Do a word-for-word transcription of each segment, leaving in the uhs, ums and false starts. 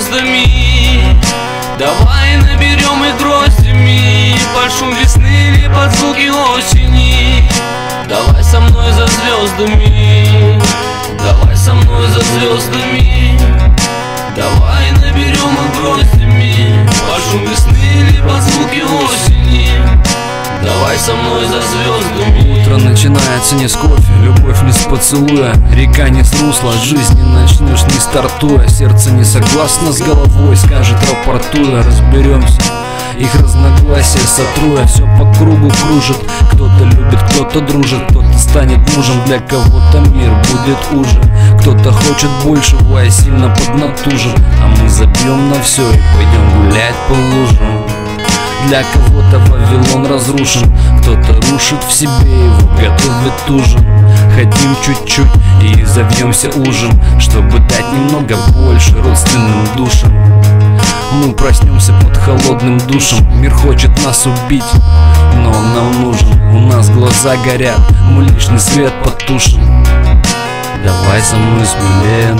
звездами. Давай наберем их гроздями под шум весны или под звуки осени. Давай со мной за звездами, давай со мной за звездами. Давай наберем их гроздями под шум весны или под звуки осени. Давай со мной за звездами. Утро начинается не с кофе, любовь не с поцелуя, река не с русла, жизнь не начнешь не стартуя. Сердце не согласно с головой, скажет рапортуя. Разберемся, их разногласия сотруя. Все по кругу кружит, кто-то любит, кто-то дружит, кто-то станет мужем, для кого-то мир будет уже. Кто-то хочет большего, а сильно поднатужен. А мы забьем на все и пойдем гулять по лужам. Для кого-то Вавилон разрушен, кто-то рушит в себе его, готовит ужин. Хотим чуть-чуть и завьемся ужин, чтобы дать немного больше родственным душам. Мы проснемся под холодным душем, мир хочет нас убить, но он нам нужен. У нас глаза горят, мы лишний свет потушим. Давай со мной смелее,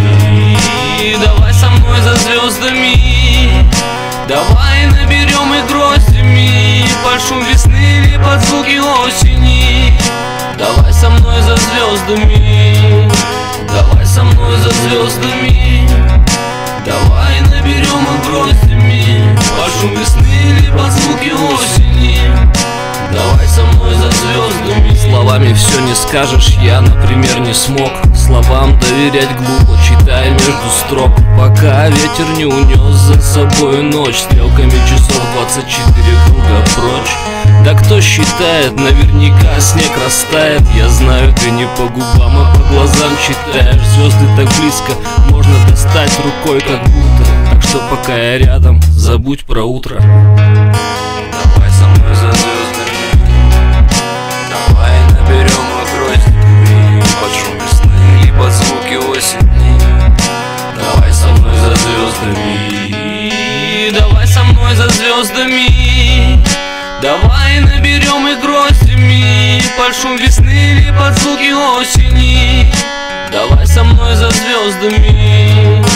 и давай со мной за звездами. Давай наберем их гроздями под шум весны или под звуки осени. Давай со мной за звездами, давай со мной за звездами. Давай наберем их гроздями под шум весны или под звуки осени. Давай со мной за звездами. Словами все не скажешь, я, например, не смог словам доверять глупо, читая между строк, пока ветер не унес за собой ночь. Стрелками часов двадцать четыре круга прочь. Да кто считает, наверняка снег растает. Я знаю, ты не по губам, а по глазам читаешь. Звезды так близко, можно достать рукой как будто. Так что пока я рядом, забудь про утро. Давай со мной за звездами. Давай наберем их гроздями под шум весны или под звуки осени. Давай со мной за звездами, давай со мной за звездами. Давай наберем их гроздями под шум весны или под звуки осени. Давай со мной за звездами.